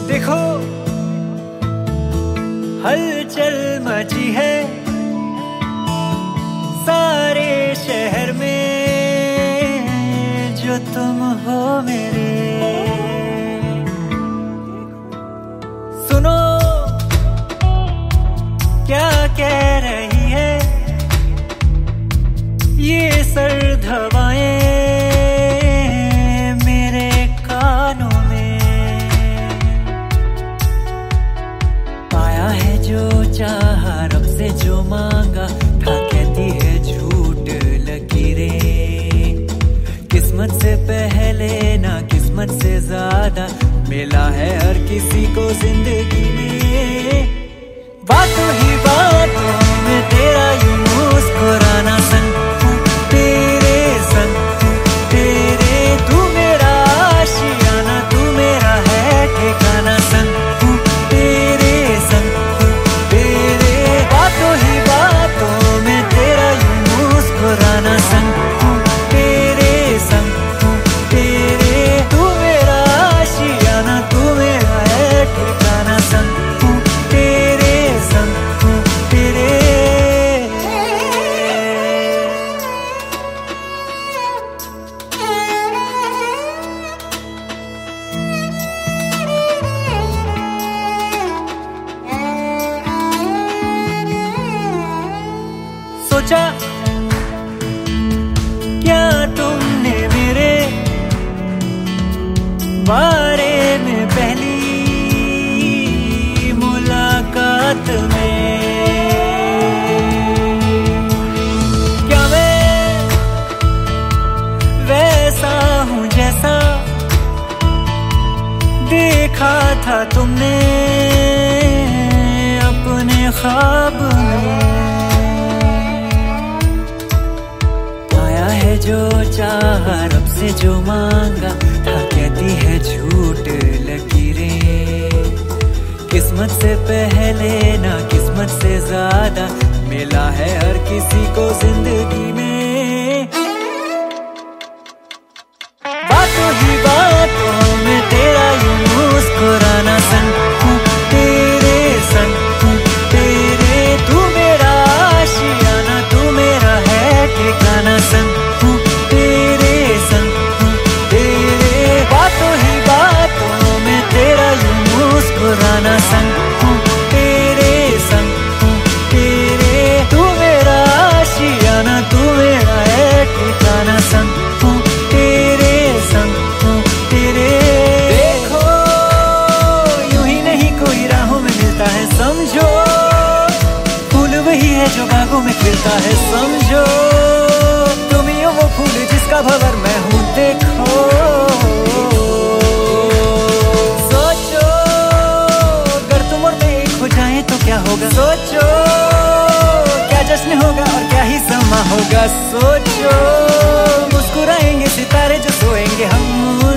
देखो हलचल मची है सारे शहर में, जो तुम हो मेरे। सुनो क्या कह रही है ये सर्द हवाएं मेरे कानों में। पाया है जो चाहा, रब से जो मांगा था, कहती है झूठ लकीरें। किस्मत से पहले ना किस्मत से ज्यादा मिला है हर किसी को जिंदगी में। बातों ही बातों में तेरा यूं मुस्कुराना, संग तेरे संग तेरे, तू मेरा आशियाना, तू मेरा है ठिकाना, संग तेरे संग तेरे। बातों ही बातों में तेरा यूं मुस्कुराना, संग तेरे संग तेरे, तू मेरा आशियाना, तू मेरा है ठिकाना, संग तेरे संग तेरे। सोचा क्या तुमने मेरे बारे में पहली मुलाकात में? क्या मैं वैसा हूँ जैसा देखा था तुमने अपने ख्वाब में? जो चाहा, रब से जो मांगा था, कहती है झूठ लकीरें। किस्मत से पहले ना किस्मत से ज्यादा मिला है हर किसी को जिंदगी में। बातों ही बातों में तेरा यूं मुस्कुराना, संग तेरे संग तेरे, तू मेरा आशियाना, तू मेरा है ठिकाना, संग तेरे संग तेरे। बातों ही बातों में तेरा यूं मुस्कुराना, संग तेरे संग तेरे, तू मेरा आशियाना, तू मेरा है ठिकाना, संग तेरे संग तेरे। देखो यूं ही नहीं कोई राहों में मिलता है, समझो फूल वही है जो बागों में खिलता है, समझो तुम ही हो वो फूल जिसका भंवर मैं हूँ। देखो सोचो अगर तुम और मैं एक हो जाए तो क्या होगा, सोचो क्या जश्न होगा और क्या ही समा होगा। सोचो मुस्कुराएंगे सितारे जो सोएंगे हम।